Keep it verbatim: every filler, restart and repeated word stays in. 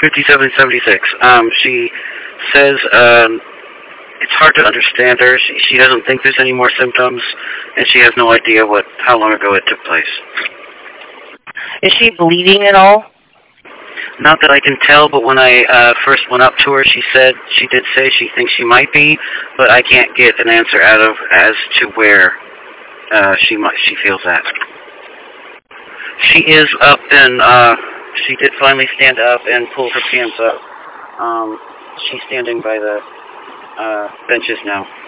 fifty-seven seventy-six. Um, she says um, it's hard to understand her. She, she doesn't think there's any more symptoms, and she has no idea what how long ago it took place. Is she bleeding at all? Not that I can tell, but when I uh, first went up to her, she said she did say she thinks she might be, but I can't get an answer out of as to where uh, she might she feels that. She is up and uh, she did finally stand up and pull her pants up. Um, she's standing by the uh, benches now.